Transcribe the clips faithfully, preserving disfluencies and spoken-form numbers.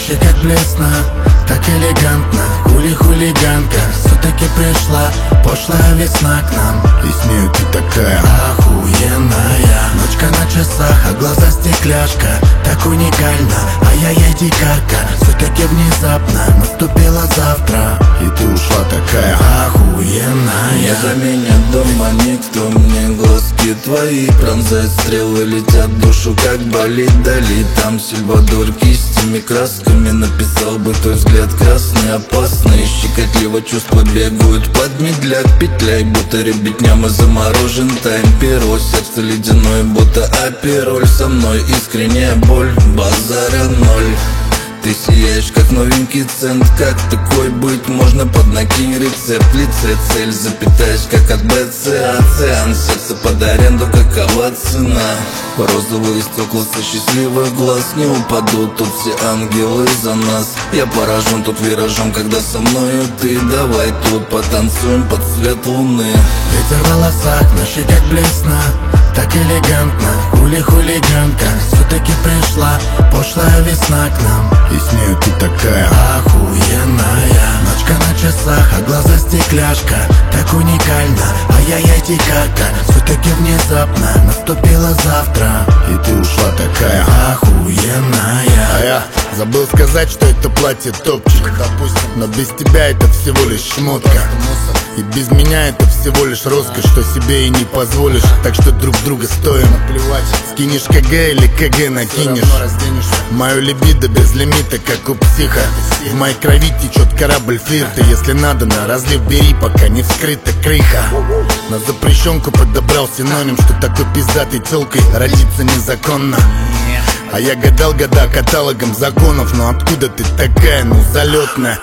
щеках блесна, так элегантно. Хули-хулиганка, все-таки пришла пошлая весна к нам. И с нею ты такая охуенная. Ночка на часах, а глаза стекляшка. Так уникально, ай-яй-яй, дикарка. Все-таки внезапно наступило завтра, и ты ушла такая охуенная. Не заменят дома никто мне глазки твои. Пронзают стрелы, летят в душу, как болит Дали. Там Сальвадор кистями, красками написал бы твой взгляд красный, опасный. Щекотливо чувства бегают под медляк, петляй, будто ребятня, мы заморожен тайм. Перо, сердце ледяное, будто апероль. Со мной искренняя боль, базара ноль. Ты сияешь, как новенький цент. Как такой быть можно? Поднакинь рецепт. В лице цель, запитаешь, как от БЦ. Оцеан, сердце под аренду, какова цена? Розовые стекла со счастливых глаз. Не упадут тут все ангелы за нас. Я поражен тут виражом, когда со мною ты. Давай тут потанцуем под свет луны. Ветер в волосах, на щеках блесна, так элегантно. Хули-хулиганка, все-таки пришла пошлая весна к нам. И с нею ты такая охуенная. Ночка на часах, а глаза стекляшка. Так уникально, ай-яй-яй, дикарка. Все-таки внезапно наступило завтра, и ты ушла такая охуенная. А я забыл сказать, что это платье топчик, допустим, но без тебя это всего лишь шмотка. И без меня это всего лишь роскошь, что себе и не позволишь. Так что друг друга стоим наплевать. Скинешь КГ или КГ накинешь. Мою либидо без лимита, как у психа. В моей крови течет корабль флирта. Если надо, на разлив бери, пока не вскрыта крыха. На запрещенку подобрал синоним, что такой пиздатой тёлкой родиться незаконно. А я гадал года каталогом законов. Но откуда ты такая, ну залетная?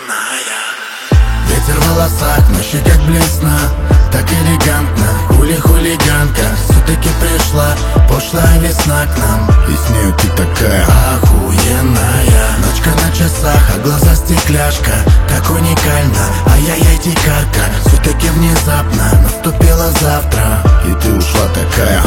Ветер в волосах, на щеках блесна, так элегантно. Хули-хулиганка, все-таки пришла пошлая весна к нам. И с нею ты такая охуенная. Ночка на часах, а глаза стекляшка. Так уникально, ай-яй-яй, дикарка. Все-таки внезапно наступило завтра, и ты ушла такая